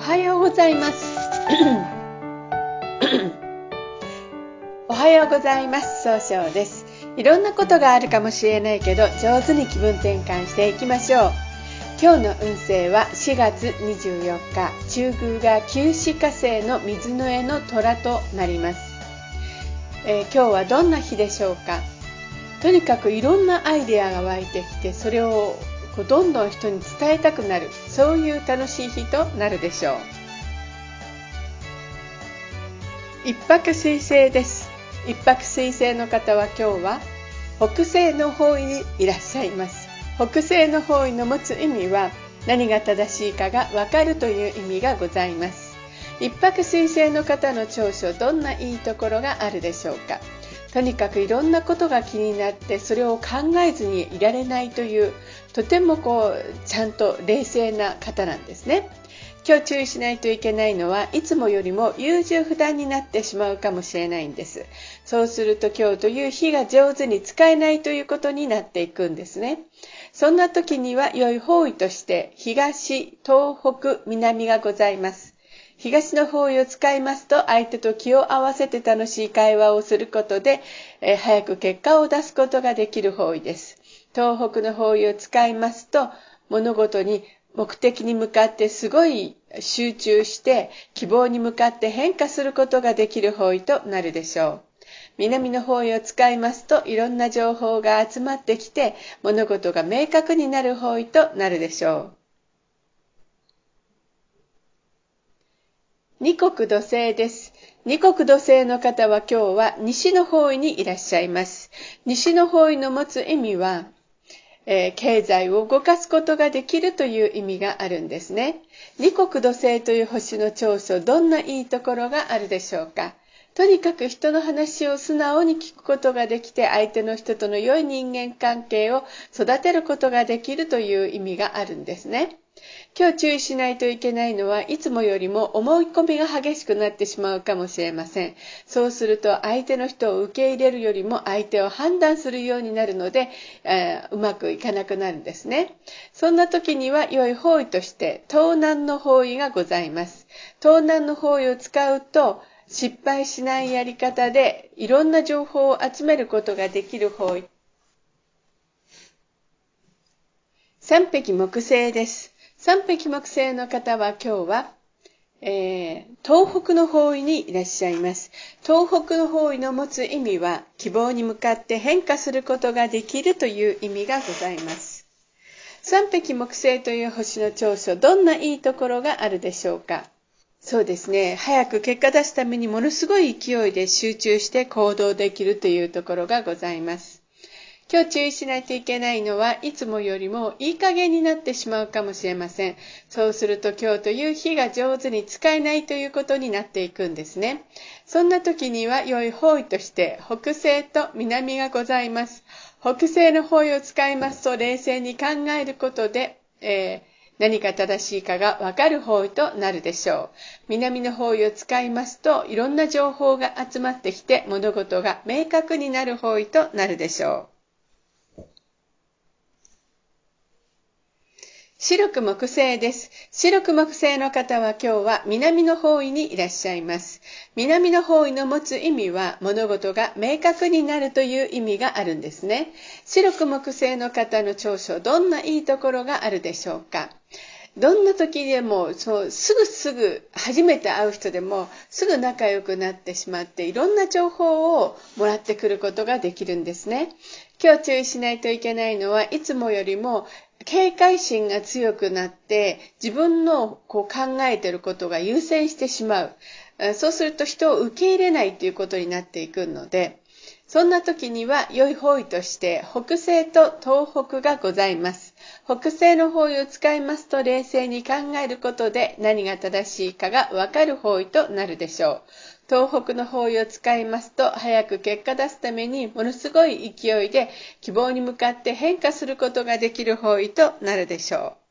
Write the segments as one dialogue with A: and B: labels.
A: はようございますおはようございます。総称です。いろんなことがあるかもしれないけど、上手に気分転換していきましょう。今日の運勢は4月24日、中宮が旧歯火星の水の絵の虎となります。今日はどんな日でしょうか。とにかくいろんなアイデアが湧いてきて、それをどんどん人に伝えたくなる、そういう楽しい日となるでしょう。一泊水星です。一泊水星の方は今日は北西の方位にいらっしゃいます。北西の方位の持つ意味は、何が正しいかがわかるという意味がございます。一泊水星の方の長所、どんないいところがあるでしょうか。とにかくいろんなことが気になって、それを考えずにいられないという、とてもちゃんと冷静な方なんですね。今日注意しないといけないのは、いつもよりも優柔不断になってしまうかもしれないんです。そうすると今日という日が上手に使えないということになっていくんですね。そんな時には良い方位として東、東北、南がございます。東の方位を使いますと、相手と気を合わせて楽しい会話をすることで、早く結果を出すことができる方位です。東北の方位を使いますと、物事に目的に向かってすごい集中して、希望に向かって変化することができる方位となるでしょう。南の方位を使いますと、いろんな情報が集まってきて、物事が明確になる方位となるでしょう。二国土星です。二国土星の方は今日は西の方位にいらっしゃいます。西の方位の持つ意味は、経済を動かすことができるという意味があるんですね。二国土星という星の長所、どんないいところがあるでしょうか。とにかく人の話を素直に聞くことができて、相手の人との良い人間関係を育てることができるという意味があるんですね。今日注意しないといけないのは、いつもよりも思い込みが激しくなってしまうかもしれません。そうすると相手の人を受け入れるよりも相手を判断するようになるので、うまくいかなくなるんですね。そんな時には良い方位として東南の方位がございます。東南の方位を使うと、失敗しないやり方でいろんな情報を集めることができる方位。三匹木星です。三匹木星の方は今日は、東北の方位にいらっしゃいます。東北の方位の持つ意味は、希望に向かって変化することができるという意味がございます。三匹木星という星の長所、どんないいところがあるでしょうか。そうですね。早く結果出すためにものすごい勢いで集中して行動できるというところがございます。今日注意しないといけないのは、いつもよりもいい加減になってしまうかもしれません。そうすると今日という日が上手に使えないということになっていくんですね。そんな時には良い方位として北西と南がございます。北西の方位を使いますと、冷静に考えることで、何が正しいかがわかる方位となるでしょう。南の方位を使いますと、いろんな情報が集まってきて、物事が明確になる方位となるでしょう。白く木星です。白く木星の方は今日は南の方位にいらっしゃいます。南の方位の持つ意味は、物事が明確になるという意味があるんですね。白く木星の方の長所、どんないいところがあるでしょうか。どんな時でもすぐ初めて会う人でもすぐ仲良くなってしまって、いろんな情報をもらってくることができるんですね。今日注意しないといけないのは、いつもよりも警戒心が強くなって、自分の考えていることが優先してしまう。そうすると人を受け入れないということになっていくので、そんな時には良い方位として北西と東北がございます。北西の方位を使いますと、冷静に考えることで何が正しいかがわかる方位となるでしょう。東北の方位を使いますと、早く結果出すためにものすごい勢いで希望に向かって変化することができる方位となるでしょ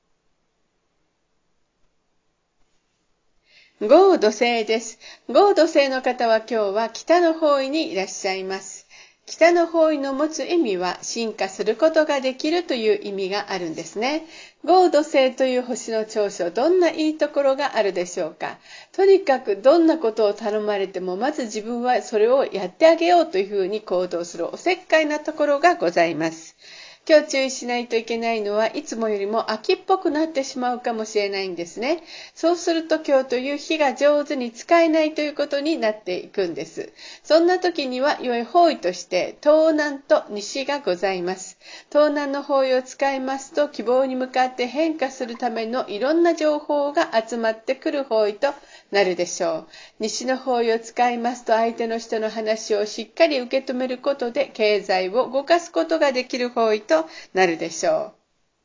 A: う。豪土星です。豪土星の方は今日は北の方位にいらっしゃいます。 北の方位の持つ意味は進化することができるという意味があるんですね。合土星という星の長所、どんないいところがあるでしょうか。とにかくどんなことを頼まれても、まず自分はそれをやってあげようというふうに行動するおせっかいなところがございます。今日注意しないといけないのは、いつもよりも秋っぽくなってしまうかもしれないんですね。そうすると今日という日が上手に使えないということになっていくんです。そんな時には良い方位として東南と西がございます。東南の方位を使いますと、希望に向かって変化するためのいろんな情報が集まってくる方位となるでしょう。西の方位を使いますと、相手の人の話をしっかり受け止めることで経済を動かすことができる方位となるでしょ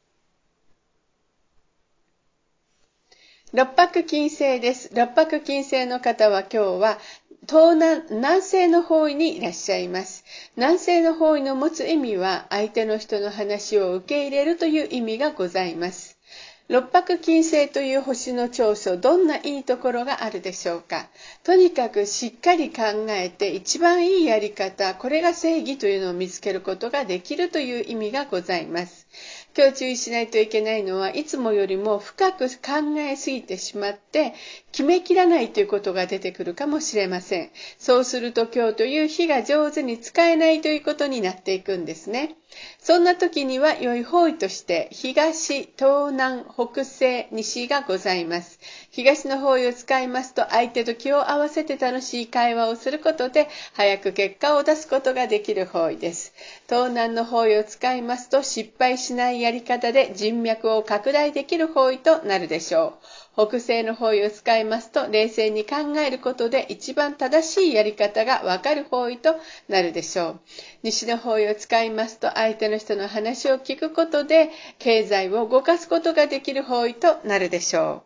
A: う。六白金星です。六白金星の方は今日は南西の方位にいらっしゃいます。南西の方位の持つ意味は、相手の人の話を受け入れるという意味がございます。六白金星という星の長所、どんないいところがあるでしょうか。とにかくしっかり考えて一番いいやり方、これが正義というのを見つけることができるという意味がございます。今日注意しないといけないのは、いつもよりも深く考えすぎてしまって決めきらないということが出てくるかもしれません。そうすると今日という日が上手に使えないということになっていくんですね。そんな時には良い方位として東、東南、北西、西がございます。東の方位を使いますと、相手と気を合わせて楽しい会話をすることで早く結果を出すことができる方位です。東南の方位を使いますと、失敗しないやり方で人脈を拡大できる方位となるでしょう。北西の方位を使いますと、冷静に考えることで一番正しいやり方がわかる方位となるでしょう。西の方位を使いますと、相手の人の話を聞くことで経済を動かすことができる方位となるでしょう。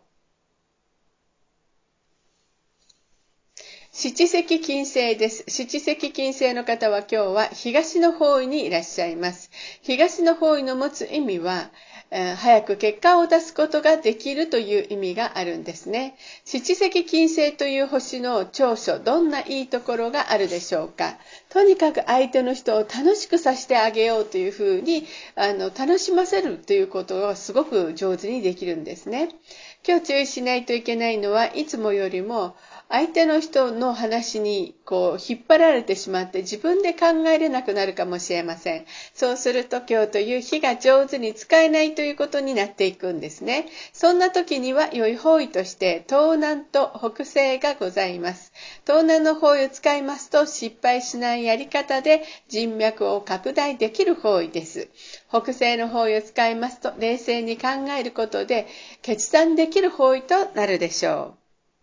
A: 七石金星です。七石金星の方は今日は東の方位にいらっしゃいます。東の方位の持つ意味は、早く結果を出すことができるという意味があるんですね。七石金星という星の長所、どんないいところがあるでしょうか。とにかく相手の人を楽しくさせてあげようというふうに楽しませるということをすごく上手にできるんですね。今日注意しないといけないのは、いつもよりも相手の人の話に引っ張られてしまって自分で考えれなくなるかもしれません。そうすると今日という日が上手に使えないということになっていくんですね。そんな時には良い方位として東南と北西がございます。東南の方位を使いますと、失敗しないやり方で人脈を拡大できる方位です。北西の方位を使いますと、冷静に考えることで決断できる方位となるでしょう。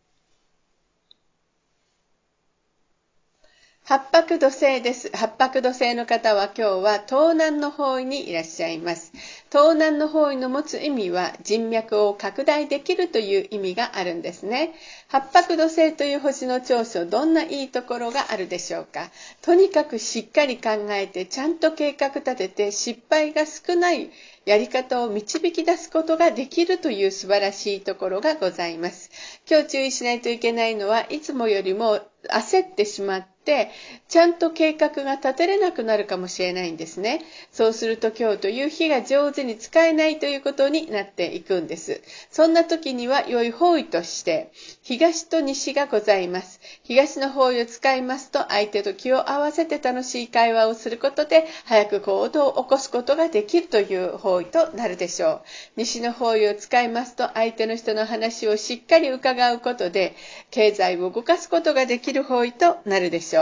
A: 八白土星です。八白土星の方は今日は東南の方位にいらっしゃいます。東南の方位の持つ意味は、人脈を拡大できるという意味があるんですね。八白土星という星の長所、どんないいところがあるでしょうか。とにかくしっかり考えて、ちゃんと計画立てて、失敗が少ないやり方を導き出すことができるという素晴らしいところがございます。今日注意しないといけないのは、いつもよりも焦ってしまって、ちゃんと計画が立てれなくなるかもしれないんですね。そうすると今日という日が上手に使えないということになっていくんです。そんな時には良い方位として東と西がございます。東の方位を使いますと、相手と気を合わせて楽しい会話をすることで早く行動を起こすことができるという方位となるでしょう。西の方位を使いますと、相手の人の話をしっかり伺うことで経済を動かすことができる方位となるでしょう。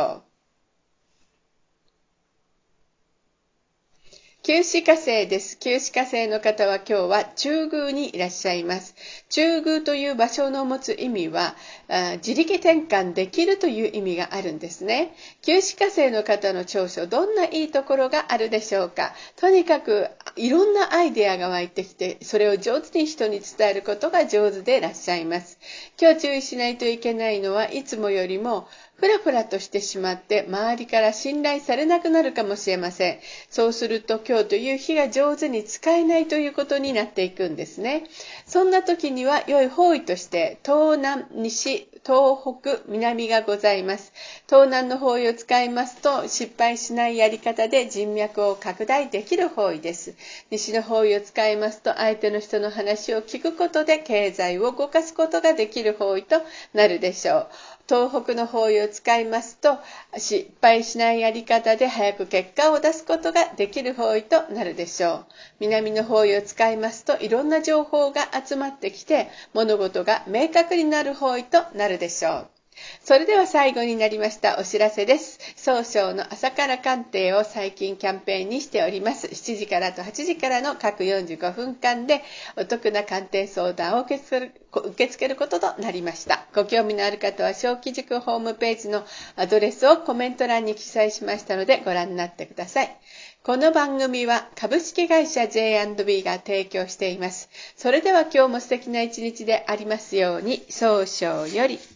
A: 九死火星です。九死火星の方は今日は中宮にいらっしゃいます。中宮という場所の持つ意味は、自力転換できるという意味があるんですね。九死火星の方の長所、どんないいところがあるでしょうか。とにかくいろんなアイデアが湧いてきて、それを上手に人に伝えることが上手でいらっしゃいます。今日注意しないといけないのは、いつもよりもふらふらとしてしまって周りから信頼されなくなるかもしれません。そうすると今日という日が上手に使えないということになっていくんですね。そんな時には良い方位として東南、西、東北、南がございます。東南の方位を使いますと失敗しないやり方で人脈を拡大できる方位です。西の方位を使いますと相手の人の話を聞くことで経済を動かすことができる方位となるでしょう。東北の方位を使いますと失敗しないやり方で早く結果を出すことができる方位となるでしょう。南の方位を使いますといろんな情報が集まってきて物事が明確になる方位となるでしょう。それでは最後になりましたお知らせです。総称の朝から鑑定を最近キャンペーンにしております。7時からと8時からの各45分間でお得な鑑定相談を受け付けることとなりました。ご興味のある方は小規塾ホームページのアドレスをコメント欄に記載しましたのでご覧になってください。この番組は株式会社 J&B が提供しています。それでは今日も素敵な一日でありますように。総称より。